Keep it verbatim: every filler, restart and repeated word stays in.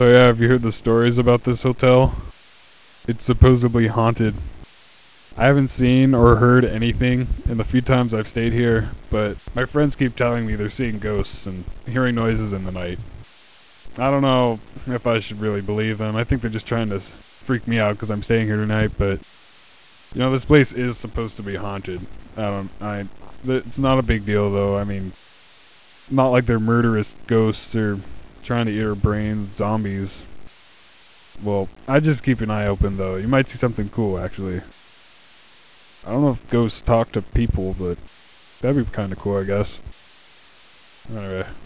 So yeah, have you heard the stories about this hotel? It's supposedly haunted. I haven't seen or heard anything in the few times I've stayed here, but my friends keep telling me they're seeing ghosts and hearing noises in the night. I don't know if I should really believe them. I think they're just trying to freak me out because I'm staying here tonight, but you know, this place is supposed to be haunted. I don't, I, it's not a big deal though. I mean, not like they're murderous ghosts or trying to eat our brains, zombies. Well, I just keep an eye open though. You might see something cool actually. I don't know if ghosts talk to people, but that'd be kind of cool, I guess. Anyway.